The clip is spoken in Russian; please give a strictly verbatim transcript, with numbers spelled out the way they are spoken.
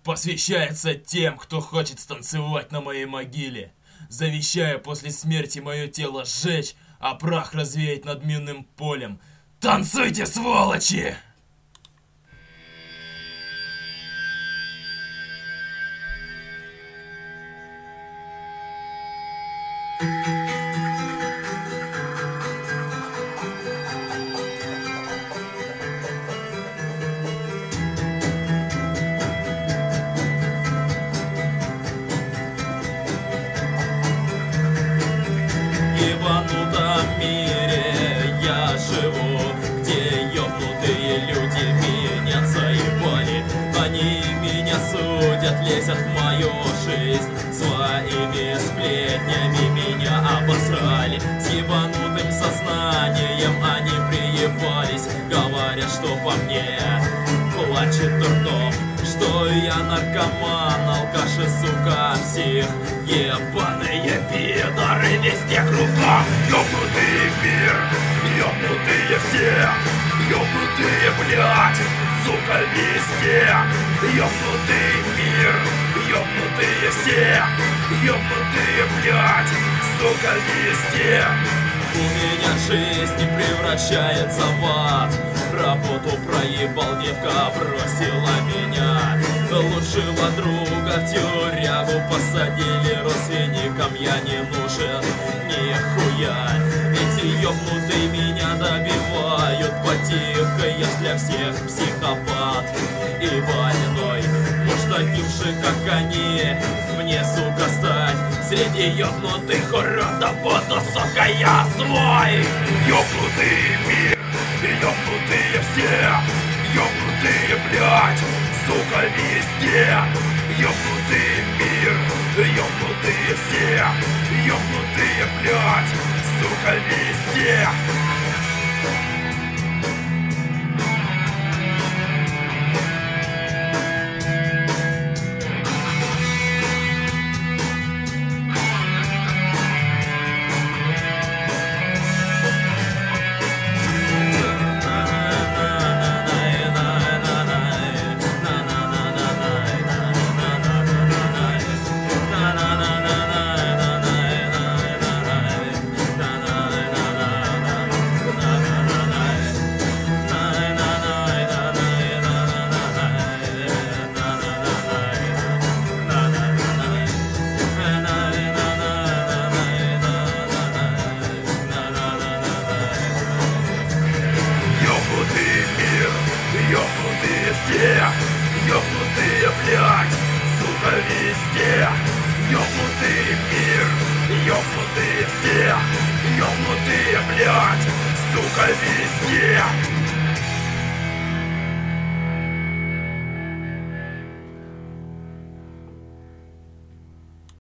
посвящается тем, кто хочет станцевать на моей могиле. Завещаю после смерти мое тело сжечь, а прах развеять над минным полем. Танцуйте, сволочи! В ебанутом мире я живу, где ёбнутые люди меня заебали. Они меня судят, лезят в мою жизнь, своими сплетнями меня обосрали. С ебанутым сознанием они приебались, говорят, что по мне плачет дурдом, что я наркоман, алкаш и сука, псих. Ебаные пидоры везде кругом. Ёбнутый мир, ёбнутые все, ёбнутые, блядь, сука, везде. Ёбнутый мир, ёбнутые все, ёбнутые, блядь, сука, везде. У меня жизнь превращается в ад. Работу проебал, девка бросила меня. Лучшего друга в тюрягу посадили. Родственникам я не нужен нихуя. Эти ёбнутые меня добивают потихо. Я ж для всех психопат и больной. Может, таким же, как они, мне, сука, стать среди ёбнутых уродов буду, сука, я свой. Ёбнутый мир, ёбнутые все, ёбнутые, блядь, сука, везде. Ёбнутый мир, ёбнутые все, ёбнутые, блядь, сука, везде. Ёбнутые все, ёбнутые, блядь, сука, везде. Ёбнутый мир, ёбнутые все, ёбнутые, блядь, сука, везде.